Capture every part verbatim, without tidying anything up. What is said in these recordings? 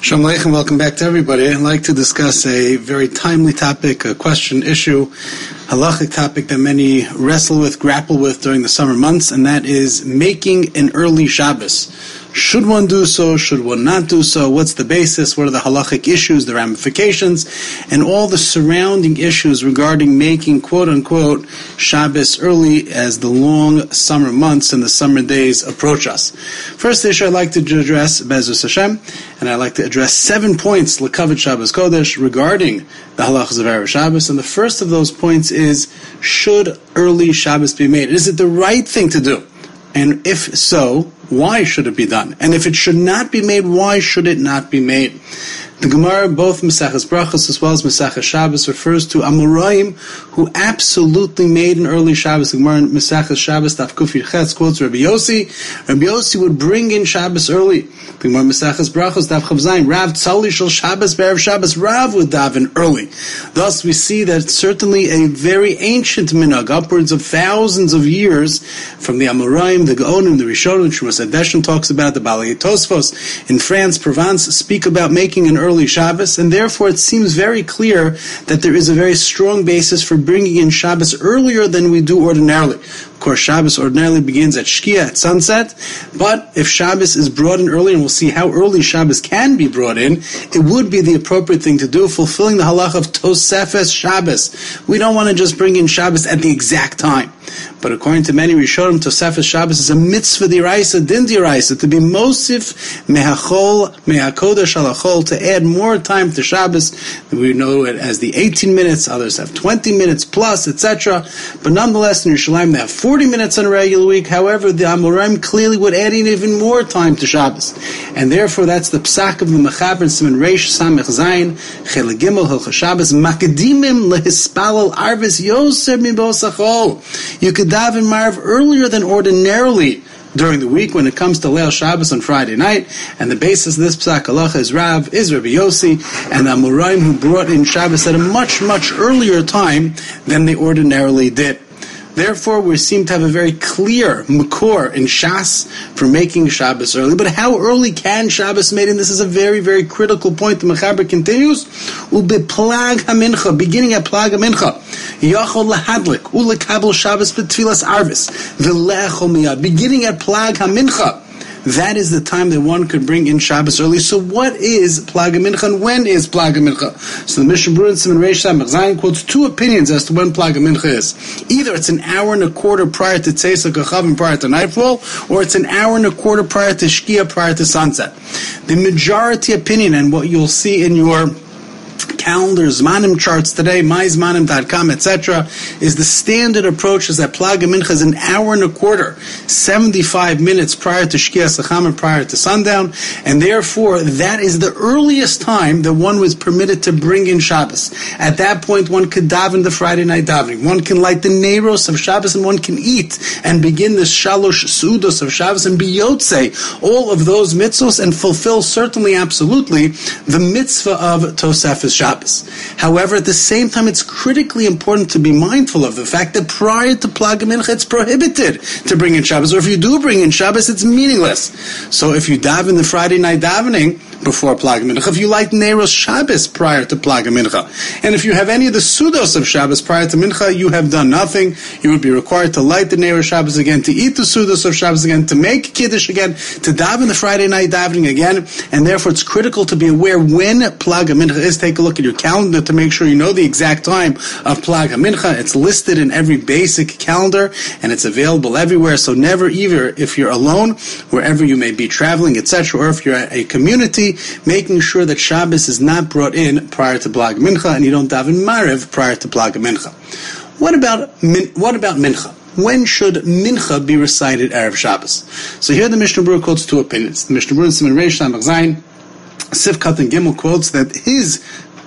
Shalom Aleichem, welcome back to everybody. I'd like to discuss a very timely topic, a question, issue, halachic topic that many wrestle with, grapple with during the summer months, and that is making an early Shabbos. Should one do so? Should one not do so? What's the basis? What are the halachic issues, the ramifications, and all the surrounding issues regarding making quote-unquote Shabbos early as the long summer months and the summer days approach us. First issue I'd like to address, Be'ezus Hashem, and I'd like to address seven points, L'Kavod Shabbos Kodesh, regarding the halachas of Erev Shabbos, and the first of those points is, should early Shabbos be made? Is it the right thing to do? And if so, why should it be done? And if it should not be made, why should it not be made? The Gemara, both Maseches Brachos as well as Maseches Shabbos, refers to Amoraim who absolutely made an early Shabbos. The Gemara in Maseches Shabbos, Daf Kuf Yud Ches, quotes Rabbi Yossi. Rabbi Yossi would bring in Shabbos early. The Gemara Maseches Brachos, Daf Chav Zayin, Rav Tzali Shel Shabbos Be'erev Shabbos, Rav would daven early. Thus we see that certainly a very ancient minhag, upwards of thousands of years, from the Amoraim, the Gaonim, the Rishonim, Shumas Adeshim talks about, the Balei Tosfos in France, Provence, speak about making an early Shabbos, and therefore it seems very clear that there is a very strong basis for bringing in Shabbos earlier than we do ordinarily. Of course, Shabbos ordinarily begins at Shkia, at sunset, but if Shabbos is brought in early, and we'll see how early Shabbos can be brought in, it would be the appropriate thing to do, fulfilling the halach of Tosefes Shabbos. We don't want to just bring in Shabbos at the exact time. But according to many Rishonim, Tosefes Shabbos is a mitzvah d'iraisa, din d'iraisa, to be mosif mehachol, mehakodesh alachol, to add more time to Shabbos. We know it as the eighteen minutes, others have twenty minutes plus, et cetera. But nonetheless, in Yerushalayim they have forty minutes on a regular week. However, the Amoraim clearly would add in even more time to Shabbos. And therefore, that's the psak of the Mechaber in Siman Reish Samech Zayin, Chelik Gimel, Hilchos Shabbos, Makadimim lehispalel arvis yoser mibos achol. You could daven Marv earlier than ordinarily during the week when it comes to Leil Shabbos on Friday night, and the basis of this psak halacha is Rav, is Rabbi Yossi, and the Amoraim who brought in Shabbos at a much, much earlier time than they ordinarily did. Therefore, we seem to have a very clear makor in Shas for making Shabbos early. But how early can Shabbos made? And this is a very, very critical point. The Mechaber continues, Ube plag hamincha, beginning at plag hamincha, Yachol lahadlik, ulekabel Shabbos betfilas arvis, v'lechol miyad, beginning at plag hamincha. That is the time that one could bring in Shabbos early. So what is Plag HaMincha and when is Plag HaMincha? So the Mishnah Berurah in Siman Reish Samech Zayin quotes two opinions as to when Plag HaMincha is. Either it's an hour and a quarter prior to Tzeisak HaChavim, prior to nightfall, or it's an hour and a quarter prior to Shkia, prior to sunset. The majority opinion, and what you'll see in your calendars, Zmanim charts today, my zmanim dot com, et cetera, is the standard approach is that Plag HaMincha is an hour and a quarter, seventy-five minutes prior to Shkias HaChamim, prior to sundown, and therefore that is the earliest time that one was permitted to bring in Shabbos. At that point, one could daven the Friday night davening, one can light the neiros of Shabbos, and one can eat and begin the shalosh sudos of Shabbos and be yotzei all of those mitzvos and fulfill certainly, absolutely, the mitzvah of Tosefes Shabbos. However, at the same time, it's critically important to be mindful of the fact that prior to Plag HaMincha, it's prohibited to bring in Shabbos, or if you do bring in Shabbos, it's meaningless. So if you daven the Friday night davening before Plag HaMincha, if you light Neiros Shabbos prior to Plag HaMincha, and if you have any of the Sudos of Shabbos prior to Mincha, you have done nothing. You would be required to light the Neiros Shabbos again, to eat the Sudos of Shabbos again, to make Kiddush again, to daven the Friday night davening again, and therefore it's critical to be aware when Plag HaMincha is. Take a look at your calendar to make sure you know the exact time of Plag HaMincha. It's listed in every basic calendar, and it's available everywhere, so never, either if you're alone, wherever you may be traveling, et cetera, or if you're at a community, making sure that Shabbos is not brought in prior to Plag Mincha, and you don't daven Maariv prior to Plag Mincha. What about min, what about Mincha? When should Mincha be recited Erev Shabbos? So here the Mishnah Berurah quotes two opinions. The Mishnah Berurah in Siman Reish Samech Zayin, Sifkat and Gimel quotes that his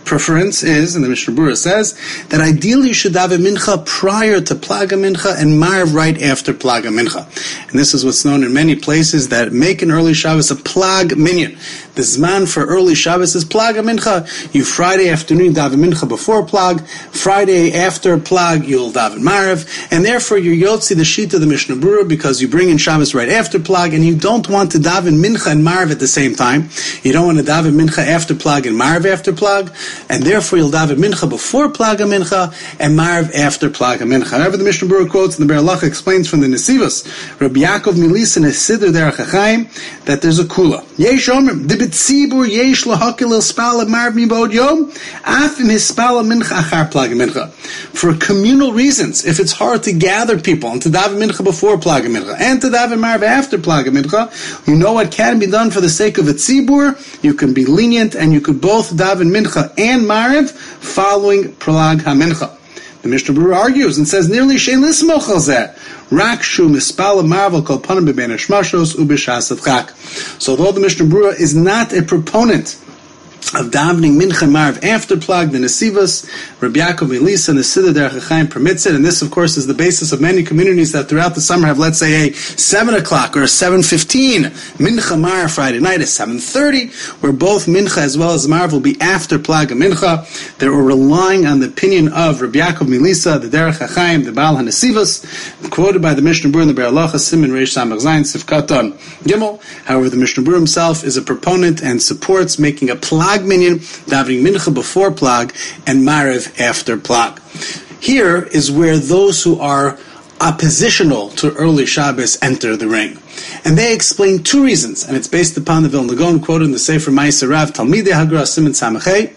preference is, and the Mishnah Berurah says, that ideally you should daven mincha prior to plaga mincha and marv right after plaga mincha. And this is what's known in many places that make an early Shabbos a plag minyan. The zman for early Shabbos is plaga mincha. You Friday afternoon daven mincha before plag, Friday after plag you'll daven marv, and therefore you're yotzi the sheet of the Mishnah Berurah because you bring in Shabbos right after plag, and you don't want to daven mincha and marv at the same time. You don't want to daven mincha after plag and marv after plag, and therefore you'll daven mincha before plaga mincha and marv after plaga mincha. However, the Mishnah Berurah quotes and the Be'er Halacha explains from the Nesivos, Rabbi Yaakov Milis and Hasidur Derech HaChaim, that there's a kula. Yesh omer, dibitzibur yesh lahakil el spala marv mibod yom, af im hispala mincha achar plaga mincha. For communal reasons, if it's hard to gather people and to daven mincha before plaga mincha and to daven marv after plaga mincha, you know what can be done for the sake of a tzibur. You can be lenient and you could both daven mincha and marv following plag hamincha. The Mishnah Berurah argues and says, nearly shein lismoch al zeh, rak shu mispala marvel kol panim bebein hashmashos ubishas adchak. So although the Mishnah Berurah is not a proponent of davening mincha and marv after plag, the Nesivos, Rabbi Yaakov Milis and the Hasidur Derech HaChaim permits it, and this, of course, is the basis of many communities that throughout the summer have, let's say, a seven o'clock or a seven fifteen mincha marv Friday night, a seven thirty, where both mincha as well as marv will be after plag and mincha. They were relying on the opinion of Rabbi Yaakov Milisa, the Derech HaChaim, the Baal HaNesivos, quoted by the Mishnah Berurah and the Be'er Halacha, Siman Reish Samach Zayin Sifkatan Gimel. However, the Mishnah Berurah himself is a proponent and supports making a plag minyan, davening mincha before plag and mariv after plag. Here is where those who are oppositional to early Shabbos enter the ring. And they explain two reasons, and it's based upon the Vilna Gaon quoted in the Sefer Ma'aseh Rav, Talmidei Hagra Siman Samachay,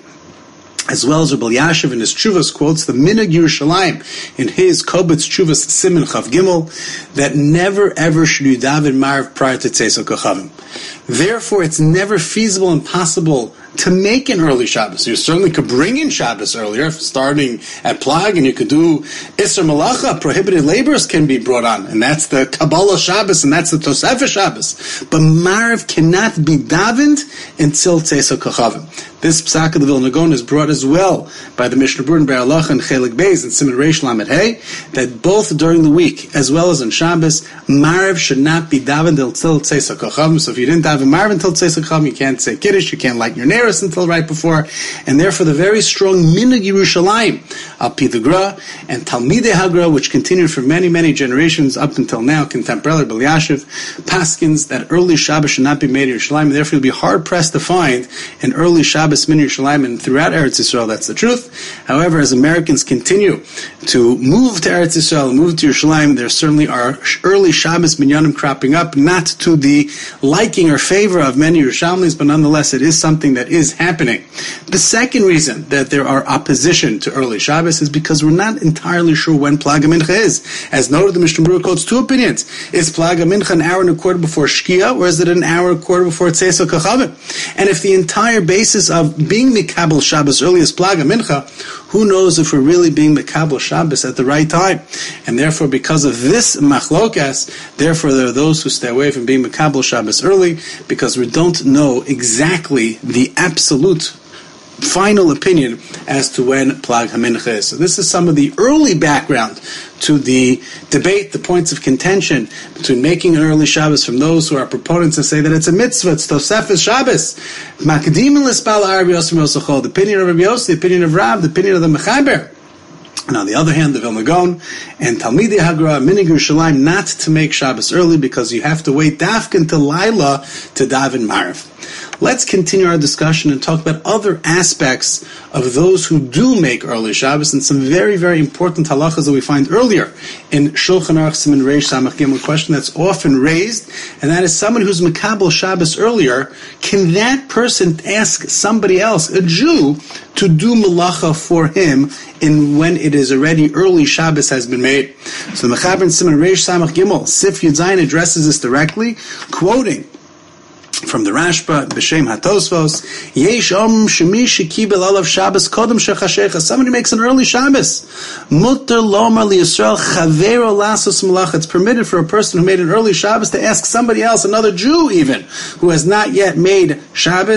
as well as Rabbi Yashiv in his Tshuvas quotes the Minhag Yerushalayim in his Kobetz Tshuvas Siman Chav Gimel, that never ever should you daven marv prior to Tzeiso Kochavim. Therefore, it's never feasible and possible to make an early Shabbos. You certainly could bring in Shabbos earlier, starting at Plag, and you could do Isser Malacha, prohibited labors can be brought on, and that's the Kabbalah Shabbos, and that's the Tosefah Shabbos. But Marv cannot be davened until Tzeiso Kochavim. This Psak of the Vilna Gaon is brought as well by the Mishnah Berurah and Be'er Halacha and Chelik Beis and Siman Reish Lamed Hey, that both during the week as well as on Shabbos, Marv should not be davened until Tzeiso Kochavim. So if you didn't daven Marv until Tzeiso Kochavim, you can't say Kiddush, you can't light your Neros until right before, and therefore the very strong Minhag Yerushalayim, Al Pi the Gra, and Talmidei Hagra, which continued for many, many generations up until now, contemporary Rabbi Yashiv, Paskins, that early Shabbos should not be made in Yerushalayim, and therefore you'll be hard-pressed to find an early Shabbos Min Yerushalayim, and throughout Eretz Yisrael, that's the truth. However, as Americans continue to move to Eretz Yisrael and move to Yerushalayim, there certainly are early Shabbos minyanim cropping up, not to the liking or favor of many Yerushalmis, but nonetheless it is something that is happening. The second reason that there are opposition to early Shabbos is because we're not entirely sure when Plaga Mincha is. As noted, the Mishnah Berurah quotes two opinions. Is Plaga Mincha an hour and a quarter before Shkia, or is it an hour and a quarter before Tzeiso Kochavim? And if the entire basis of being Mikabel Shabbos early is Plaga Mincha, who knows if we're really being Mikabel Shabbos at the right time? And therefore, because of this machlokas, therefore there are those who stay away from being Mikabel Shabbos early, because we don't know exactly the absolute final opinion as to when Plag HaMincha is. So this is some of the early background to the debate, the points of contention between making an early Shabbos from those who are proponents and say that it's a mitzvah, it's Tosefes Shabbos. Makdim l'spal Rabbi Yosef Mosachol, the opinion of Rabbi Yosef, the opinion of Rav, the opinion of the Mechaber. And on the other hand, the Vilna Gaon and Talmidei Hagra, Minhag Yerushalayim, not to make Shabbos early because you have to wait dafka until Laila to daven Marv. Let's continue our discussion and talk about other aspects of those who do make early Shabbos and some very, very important halachas that we find earlier in Shulchan Aruch Siman Reish Samach Gimel, a question that's often raised, and that is someone who's Makabel Shabbos earlier, can that person ask somebody else, a Jew, to do malacha for him in when it is already early Shabbos has been made? So the Mechaber in Siman Reish Samach Gimel, Sif Yud Zayin, addresses this directly, quoting from the Rashba, B'Shem HaTosfos, Yesh Om Shemi Shekibel Alav Shabbos Kodem Shechashecha. Somebody makes an early Shabbos. Mutter Lomar LiYisrael Chavero Lasos Malach. It's permitted for a person who made an early Shabbos to ask somebody else, another Jew even, who has not yet made Shabbos,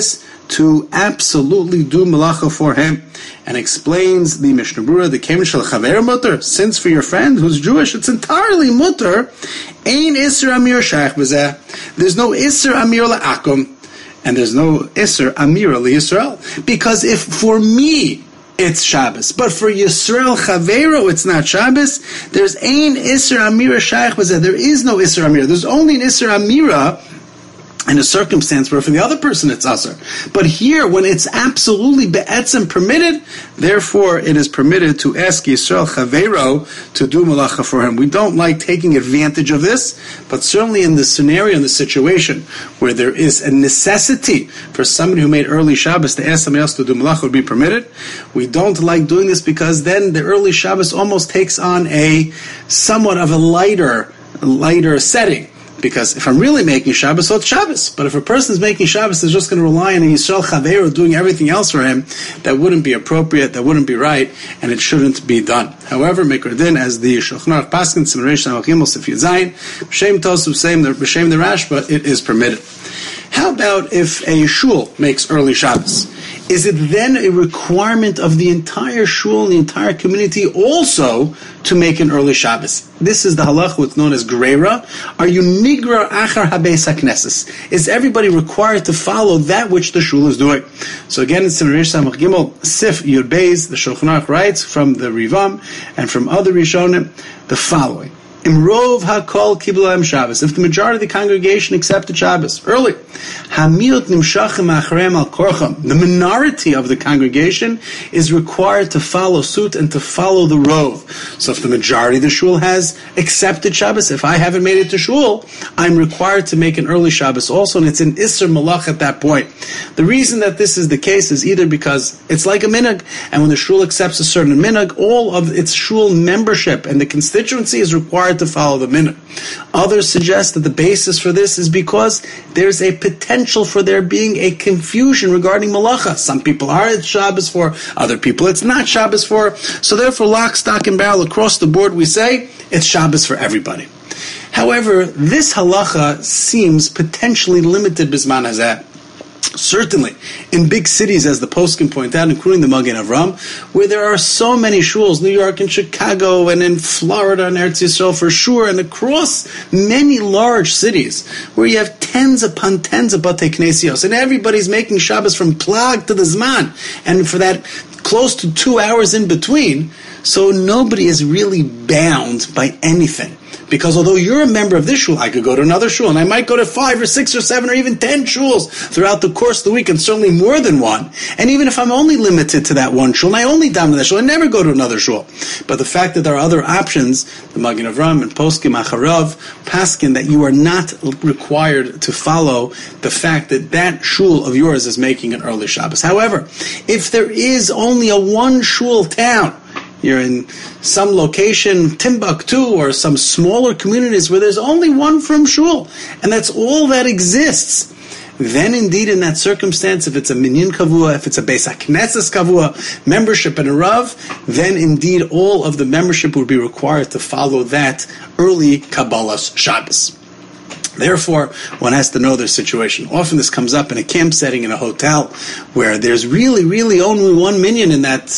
to absolutely do malacha for him. And explains the Mishnah Berurah, the Kemen Shel Chaver Mutter, since for your friend who's Jewish, it's entirely Mutter, Ein Isser Amir Shaykh B'zeh. There's no Isser Amir La'akum, and there's no Isser Amir L'Yisrael. Because if for me, it's Shabbos, but for Yisrael Chavero, it's not Shabbos, there's Ein Isser Amir Shaykh B'zeh. There is no Isser Amir. There's only an Isser Amira in a circumstance where for the other person it's asur. But here, when it's absolutely be'etzem permitted, therefore it is permitted to ask Yisrael Chavero to do malacha for him. We don't like taking advantage of this, but certainly in the scenario, in the situation where there is a necessity for somebody who made early Shabbos to ask somebody else to do malacha would be permitted. We don't like doing this because then the early Shabbos almost takes on a somewhat of a lighter, lighter setting. Because if I'm really making Shabbos, so it's Shabbos. But if a person is making Shabbos, is just going to rely on a Yisrael Chaveru doing everything else for him, that wouldn't be appropriate, that wouldn't be right, and it shouldn't be done. However, Mikra Din, as the Shulchan Aruch Paskin, Siman Gimel Sif Yud Zayin, B'Shem Tosuf Seim, B'Shem the Rashba, it is permitted. How about if a shul makes early Shabbos? Is it then a requirement of the entire shul and the entire community also to make an early Shabbos? This is the halach, what's known as Greira. Are you nigra achar habeis haknesses? Is everybody required to follow that which the shul is doing? So again, in Siman Samach Gimel Sif Yud Beis, the Shulchan Aruch writes from the Rivam and from other Rishonim the following. Imrov hakol kiblaim Shabbos. If the majority of the congregation accepted Shabbos early, hamiut nimshachim acharem al korcham. The minority of the congregation is required to follow suit and to follow the rov. So if the majority of the shul has accepted Shabbos, if I haven't made it to shul, I'm required to make an early Shabbos also, and it's an isser malach at that point. The reason that this is the case is either because it's like a minhag, and when the shul accepts a certain minhag, all of its shul membership and the constituency is required to follow the minhag. Others suggest that the basis for this is because there's a potential for there being a confusion regarding malacha. Some people are it's Shabbos for, other people it's not Shabbos for. So therefore, lock, stock, and barrel across the board, we say it's Shabbos for everybody. However, this halacha seems potentially limited bisman hazeh. Certainly, in big cities, as the poskim point out, including the Magen Avram, where there are so many shuls, New York and Chicago and in Florida and Eretz Yisrael for sure, and across many large cities, where you have tens upon tens of Batei Knesios, and everybody's making Shabbos from Plag to the Zman, and for that close to two hours in between, so nobody is really bound by anything. Because although you're a member of this shul, I could go to another shul, and I might go to five or six or seven or even ten shuls throughout the course of the week, and certainly more than one. And even if I'm only limited to that one shul, and I only daven that shul, I never go to another shul. But the fact that there are other options, the Magen Avram and Poskim Acharav, Paskin, that you are not required to follow the fact that that shul of yours is making an early Shabbos. However, if there is only a one shul town, you're in some location, Timbuktu, or some smaller communities where there's only one from shul, and that's all that exists, then indeed in that circumstance, if it's a minyan kavua, if it's a beis haknesses kavua, membership and a rav, then indeed all of the membership would be required to follow that early Kabbalah's Shabbos. Therefore, one has to know their situation. Often this comes up in a camp setting, in a hotel, where there's really, really only one minyan in that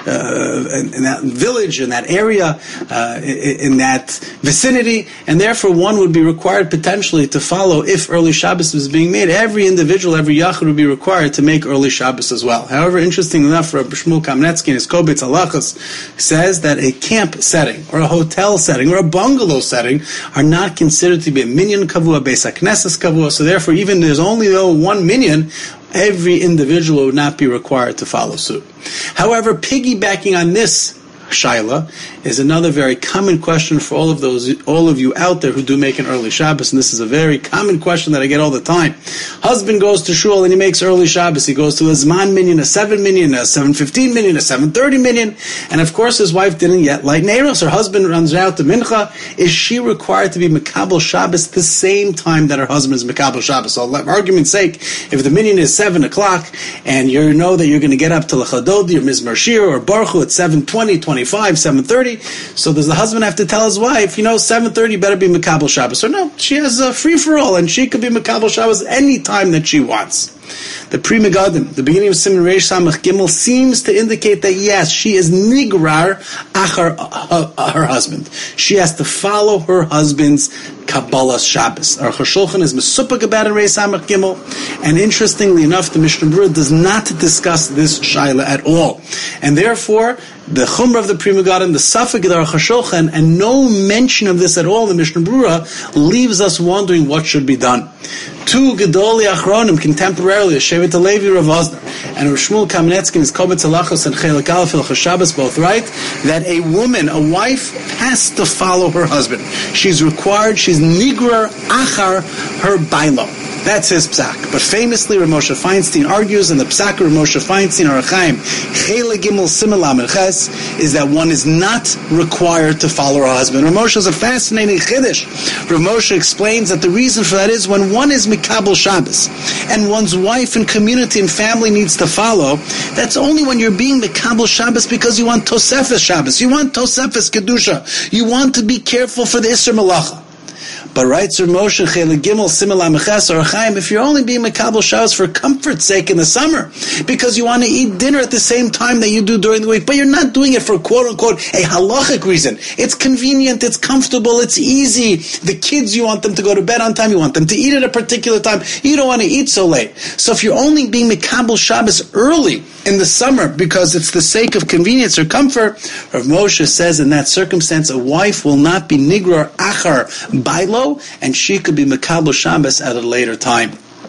uh, in, in that village, in that area, uh, in, in that vicinity, and therefore one would be required potentially to follow, if early Shabbos was being made, every individual, every yachid would be required to make early Shabbos as well. However, interesting enough, Rabbi Shmuel Kamnetsky in his Kobitz Halachos says that a camp setting, or a hotel setting, or a bungalow setting are not considered to be a minyan kavua, beis haknesses kavua, so therefore even there's only though one minyan, every individual would not be required to follow suit. However, piggybacking on this shaila is another very common question for all of those, all of you out there who do make an early Shabbos, and this is a very common question that I get all the time. Husband goes to shul and he makes early Shabbos. He goes to a Zman minyan, a seven minyan, a seven fifteen minyan, a seven thirty minyan, and of course his wife didn't yet light neiros. Her husband runs out to mincha. Is she required to be Mekabel Shabbos the same time that her husband is Mekabel Shabbos? So, for argument's sake, if the minyan is seven o'clock and you know that you're going to get up to L'chadodi or Mizmar Shir or Baruch Hu at seven twenty, twenty-five, seven thirty, so does the husband have to tell his wife, you know, seven thirty better be Mekabel Shabbos? Or no, she has a free-for-all, and she could be Mekabel Shabbos any time that she wants. The Pri Megadim, the beginning of Siman Reish Samach Gimel, seems to indicate that yes, she is nigrar achar uh, her husband. She has to follow her husband's Kabbalah Shabbos. Our Shulchan is mesupik about in Reish Samach Gimel, and interestingly enough, the Mishnah Berurah does not discuss this shaila at all, and therefore the Chumrah of the Pri Megadim, the Safek of the Aruch HaShulchan, and no mention of this at all in the Mishnah Berurah leaves us wondering what should be done. Two Gedolei Achronim contemporarily, Shevet HaLevi, Rav Osner, and Rav Shmuel Kamenetsky in his Kobetz Halachos and Chelik Aleph Hilchos Shabbos both write that a woman, a wife, has to follow her husband. She's required, she's nigrar achar her bailo. That's his psak. But famously, Rav Moshe Feinstein argues, and the psak of Rav Moshe Feinstein, Orach Chaim, Chele Gimel Simel Lamed Ches, is that one is not required to follow her husband. Rav Moshe is a fascinating chiddush. Rav Moshe explains that the reason for that is when one is Mikabel Shabbos, and one's wife and community and family needs to follow, that's only when you're being Mikabel Shabbos because you want Tosefes Shabbos, you want Tosefes Kedusha, you want to be careful for the Isser Malacha. But writes Rav Moshe Chele Gimel Simel Lamed Ches Orach Chaim, if you're only being Mikabel Shabbos for comfort's sake in the summer, because you want to eat dinner at the same time that you do during the week, but you're not doing it for quote unquote a halachic reason. It's convenient, it's comfortable, it's easy. The kids, you want them to go to bed on time, you want them to eat at a particular time, you don't want to eat so late. So if you're only being Mikabel Shabbos early in the summer because it's the sake of convenience or comfort, Rav Moshe says in that circumstance a wife will not be nigrar achar bailo, and she could be Mikabel Shabbos at a later time.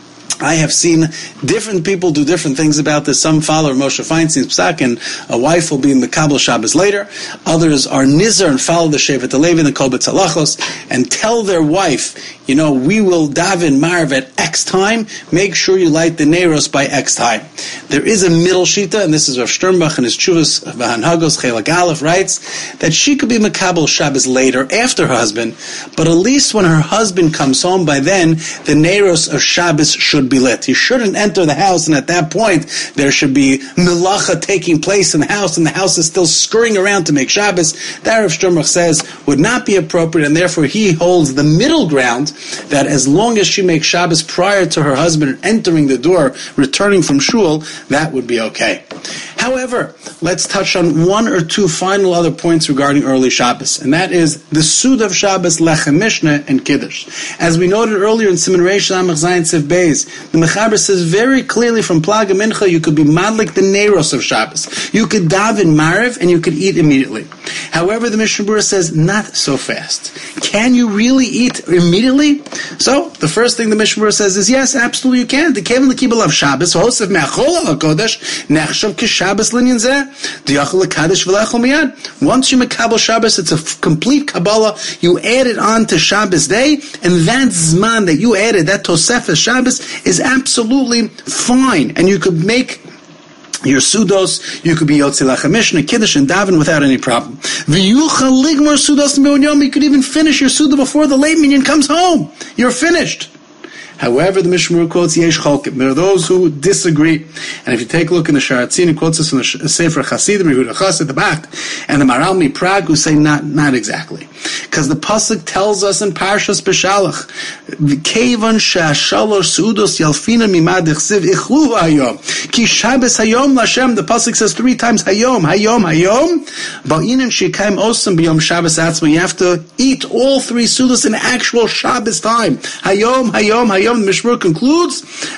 I have seen different people do different things about this. Some follow Moshe Feinstein's psak, and a wife will be in Mikabel Shabbos later. Others are nizar and follow the Shevet HaLevi and the Kobetz Halachos and tell their wife, you know, we will daven Marv at X time. Make sure you light the Neiros by X time. There is a middle shita, and this is Rav Sternbach in his Chuvas V'Hanhagos Chelik Aleph writes that she could be Mikabel Shabbos later after her husband, but at least when her husband comes home, by then the Neiros of Shabbos should be lit. He shouldn't enter the house, and at that point there should be melacha taking place in the house, and the house is still scurrying around to make Shabbos. That Rav Sternbach says would not be appropriate, and therefore he holds the middle ground that as long as she makes Shabbos prior to her husband entering the door, returning from shul, that would be okay. However, let's touch on one or two final other points regarding early Shabbos, and that is the Sud of Shabbos, Lechem Mishneh, and Kiddush. As we noted earlier in Siman Reish Samach Zayin Sev Beis, the Mechaber says very clearly from Plaga Mincha, you could be madlik the Neiros of Shabbos. You could daven Mariv, and you could eat immediately. However, the Mishnah Berurah says, not so fast. Can you really eat immediately? So, the first thing the Mishnah Berurah says is, yes, absolutely you can. The Kevin L'Kibel of Shabbos, Hosef Me'achol HaKodesh, Nechshav K'Shabbos Linyan Zeh, D'Yachol L'Kadosh V'Lechol Miyad. Once you Mekabel Shabbos, it's a f- complete Kabbalah. You add it on to Shabbos day, and that Zman that you added, that Tosefes Shabbos, is absolutely fine. And you could make your sudos, you could be Yotzei Lechem Mishneh, Kiddush, and daven without any problem. V'yuchal ligmor sudos me'on yom, you could even finish your suda before the late minyan comes home. You're finished. However, the Mishnah Berurah quotes Yesh Cholkim. There are those who disagree. And if you take a look in the Sharatzin, it quotes us from the Sefer Chasidim, Yehuda Chas at the back, and the Maral MiPrague, who say not not exactly. Because the Pasuk tells us in Parshas Beshalach, V'kevan she'ashalosh sudos yalfina mimad echsiv ichlu hayom. Ki Shabbos hayom l'Hashem. The Pasuk says three times hayom, hayom, hayom. Ba'inen she'kaim osam b'yom Shabbos atzma. You have to eat all three sudos in actual Shabbos time. Hayom, hayom, hayom. The Mishnah concludes,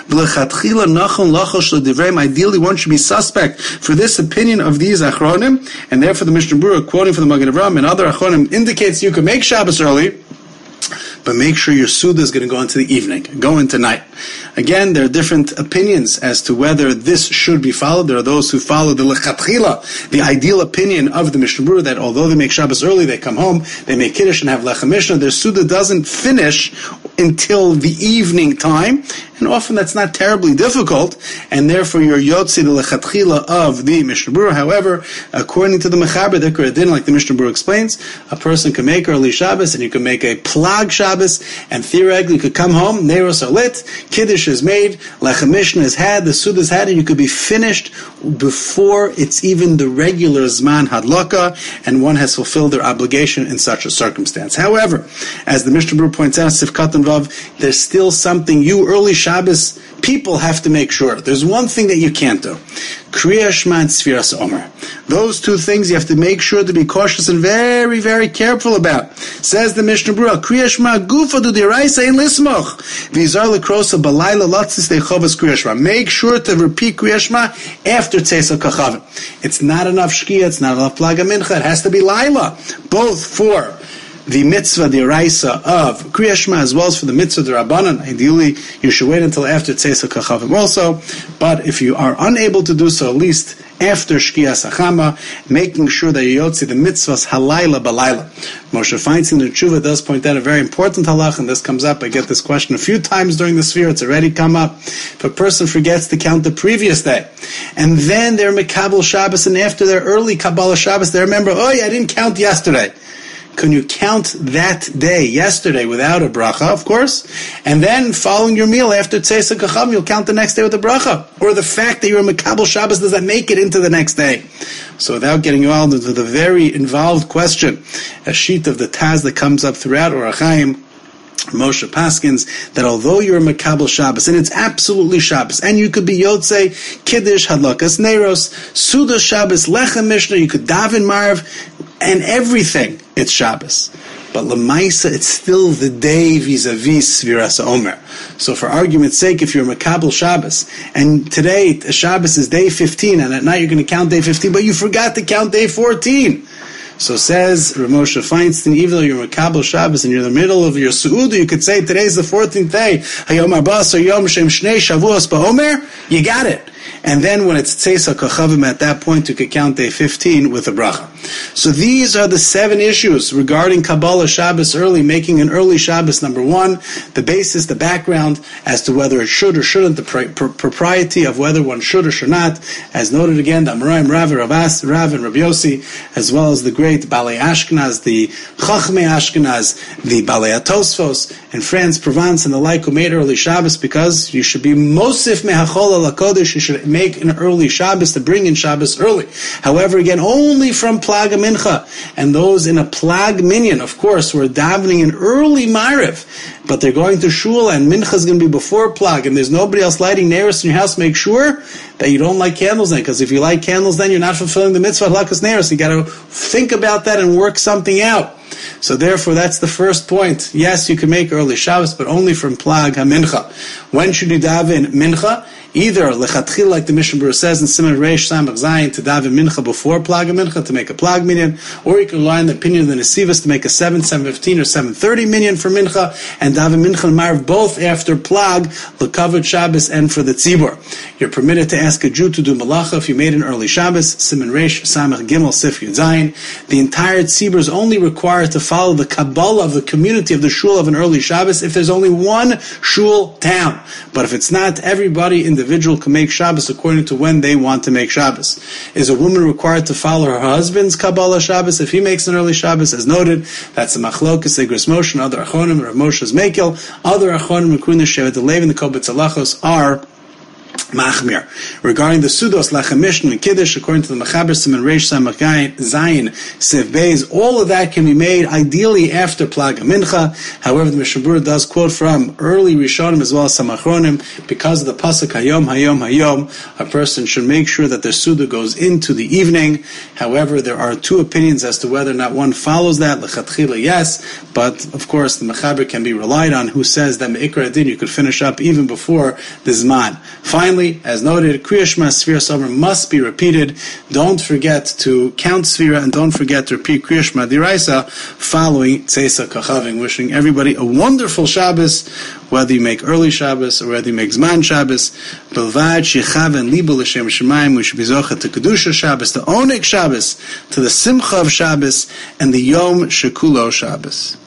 ideally one should be suspect for this opinion of these Achronim, and therefore the Mishnah Berurah, quoting from the Magen Avraham and other Achronim, indicates you can make Shabbos early, but make sure your Suda is going to go into the evening, go into night. Again, there are different opinions as to whether this should be followed. There are those who follow the Lechatchila, the ideal opinion of the Mishnah Berurah, that although they make Shabbos early, they come home, they make Kiddush and have Lechem Mishneh, their Suda doesn't finish until the evening time, and often that's not terribly difficult, and therefore you're Yotzi the Lechatchila of the Mishnah Berurah. However, according to the Mechaber, the Kuradin, like the Mishnah Berurah explains, a person can make early Shabbos, and you can make a Plag Shabbos, and theoretically you could come home, Neiros are lit, Kiddush is made, Lechem Mishneh is had, the Suda is had, and you could be finished before it's even the regular Zman Hadlaka, and one has fulfilled their obligation in such a circumstance. However, as the Mishnah Berurah points out, Sifkat and Vav, there's still something you early Shabbos people have to make sure. There's one thing that you can't do. Kriya Shema and Sfiras Omer. Those two things you have to make sure to be cautious and very, very careful about. Says the Mishnah Berurah, Kriya Shema gufa du diraisa ein lismoch. V'izar lekrosa balayla latzis dechovas Kriya Shema. Make sure to repeat Kriya Shema after Tzeisa Kachavim. It's not enough Shkia, it's not enough Plaga Mincha, it has to be Laila. Both for the mitzvah deraisa of Kriya Shema as well as for the mitzvah derabanan. Ideally, you should wait until after Tzeisa Kachavim also. But if you are unable to do so, at least after Shkia Sachama, making sure that you yotzi the mitzvahs halayla balayla. Moshe Feinstein in the Tshuva does point out a very important halach, and this comes up. I get this question a few times during the sphere. It's already come up. If a person forgets to count the previous day, and then they're Mekabel Shabbos, and after their early Kabbalah Shabbos, they remember, oh yeah, I didn't count yesterday. Can you count that day, yesterday, without a bracha, of course? And then, following your meal after Tzeisa Kachavim, you'll count the next day with a bracha. Or the fact that you're a Mekabel Shabbos, does that make it into the next day? So without getting involved into the very involved question, a sheet of the Taz that comes up throughout Orach Chaim, Moshe Paskins, that although you're a Mekabel Shabbos, and it's absolutely Shabbos, and you could be Yotzei, Kiddush, Hadlakas Neiros, Suda Shabbos, Lechem Mishnah, you could daven Marv, and everything, it's Shabbos. But Lamaisa, it's still the day vis-a-vis Sfiras Omer. So for argument's sake, if you're Mekabel Shabbos, and today Shabbos is day fifteen, and at night you're going to count day fifteen, but you forgot to count day fourteen. So says Rav Moshe Feinstein, even though you're Mekabel Shabbos and you're in the middle of your Su'udah, you could say today's the fourteenth day, Hayom Arbas or Yom Shem Shnei Shavuos Ba'omer, you got it. And then when it's Tzeisa Kachavim, at that point you could count day fifteen with a bracha. So these are the seven issues regarding Kabbalah Shabbos early, making an early Shabbos. Number one, the basis, the background as to whether it should or shouldn't, the pri- pr- propriety of whether one should or should not. As noted again, the Amoraim Rav, Rav, As, Rav and Rav Yossi, as well as the great Balei Ashkenaz, the Chachmei Ashkenaz, the Balei Atosfos, and France, Provence, and the like, who made early Shabbos, because you should be Mosif Mehachol Al HaKodesh, you should make an early Shabbos, to bring in Shabbos early. However, again, only from Plag Mincha, and those in a Plag Minyan, of course, who are davening an early Ma'ariv, but they're going to Shul, and Mincha is going to be before Plag, and there's nobody else lighting Neiros in your house. Make sure that you don't light candles then, because if you light candles then, you're not fulfilling the mitzvah of Lakas Neiros. You got to think about that and work something out. So therefore, that's the first point. Yes, you can make early Shabbos, but only from Plag HaMincha. When should you daven Mincha? Either lechatchil, like the Mishnah Berurah says in Siman Reish Samach Zayin, to daven mincha before Plag Mincha, to make a Plag minyan, or you can rely on the opinion of the Nesivos to make a seven, seven fifteen, or seven thirty minyan for Mincha, and daven Mincha and Marv both after Plag, lekavod Shabbos, and for the Tzibur. You're permitted to ask a Jew to do malacha if you made an early Shabbos. Siman Reish Samach Gimel Sif Yud Zayin. The entire Tzibur is only required to follow the Kabbalah of the community of the shul of an early Shabbos if there's only one shul town. But if it's not, everybody in the individual can make Shabbos according to when they want to make Shabbos. Is a woman required to follow her husband's Kabbalah Shabbos if he makes an early Shabbos? As noted, that's a Machlokas, Egros Moshe, and other Achonim, Rav Moshe's Mekel. Other Achonim, including the Shevet Levi and the Kobetz Alachos, are Machmir. Regarding the Sudos, Lechem Mishnah, and Kiddush, according to the Mechaber Siman Reish Samach Zayin, Sev Beis, all of that can be made ideally after Plag Mincha. However, the Mishnah Berurah does quote from early Rishonim as well as some Achronim, because of the Pasuk Hayom, Hayom, Hayom, a person should make sure that their Suda goes into the evening. However, there are two opinions as to whether or not one follows that. Lechatchila, yes, but of course the Mechaber can be relied on, who says that Me'ikra Adin you could finish up even before the Zman. Finally, as noted, Kriya Shema Sfiras Omer must be repeated. Don't forget to count Sfira, and don't forget to repeat Kriya Shema D'Oraisa following Tzeisa Kachavim. Wishing everybody a wonderful Shabbos, whether you make early Shabbos or whether you make Zman Shabbos. Belvad Shechav and Liba L'Shem Shemayim, we should be Zocha to Kedusha Shabbos, to Oneg Shabbos, to the Simcha of Shabbos, and the Yom Shekulo Shabbos.